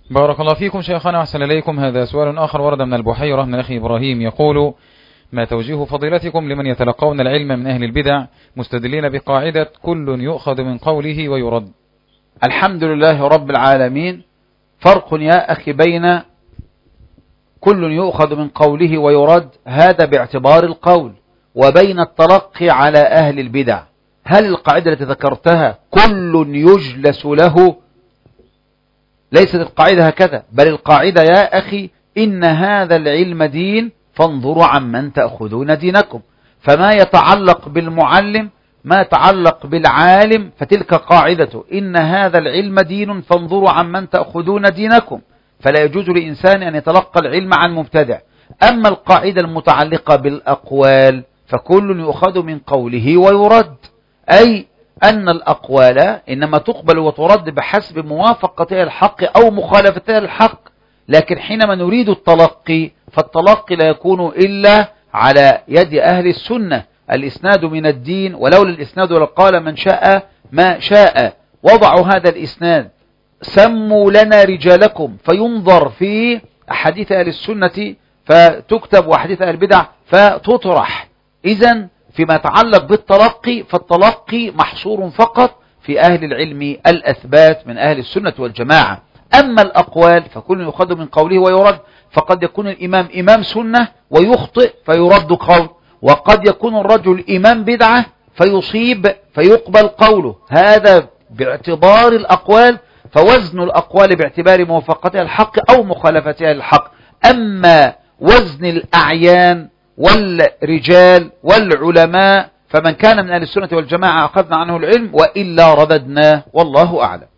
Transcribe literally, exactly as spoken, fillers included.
بارك الله فيكم شيخنا وأحسن إليكم. هذا سؤال آخر ورد من البحيرة من الأخ إبراهيم يقول: ما توجيه فضيلتكم لمن يتلقون العلم من أهل البدع مستدلين بقاعدة كل يؤخذ من قوله ويرد؟ الحمد لله رب العالمين. فرق يا أخي بين كل يؤخذ من قوله ويرد، هذا باعتبار القول، وبين التلقي على أهل البدع. هل القاعدة التي ذكرتها كل يجلس له؟ ليست القاعدة هكذا، بل القاعدة يا أخي إن هذا العلم دين فانظروا عمن تأخذون دينكم. فما يتعلق بالمعلم ما يتعلق بالعالم فتلك قاعدته، إن هذا العلم دين فانظروا عمن تأخذون دينكم. فلا يجوز لإنسان أن يتلقى العلم عن مبتدع. أما القاعدة المتعلقة بالأقوال فكل يؤخذ من قوله ويرد، أي أن الأقوال إنما تقبل وترد بحسب موافقتها الحق أو مخالفتها الحق. لكن حينما نريد التلقي فالتلقي لا يكون إلا على يد أهل السنة. الإسناد من الدين، ولولا الإسناد لقال من شاء ما شاء. وضعوا هذا الإسناد، سموا لنا رجالكم، فينظر في أحاديث أهل السنة فتكتب وأحاديث أهل البدع فتطرح. إذن فيما يتعلق بالتلقي فالتلقي محصور فقط في أهل العلم الأثبات من أهل السنة والجماعة. أما الأقوال فكل يؤخذ من قوله ويرد، فقد يكون الإمام إمام سنة ويخطئ فيرد قول، وقد يكون الرجل إمام بدعة فيصيب فيقبل قوله. هذا باعتبار الأقوال، فوزن الأقوال باعتبار موافقتها الحق أو مخالفتها الحق. أما وزن الأعيان والرجال والعلماء فمن كان من أهل السنة والجماعة أخذنا عنه العلم، وإلا رددناه، والله أعلم.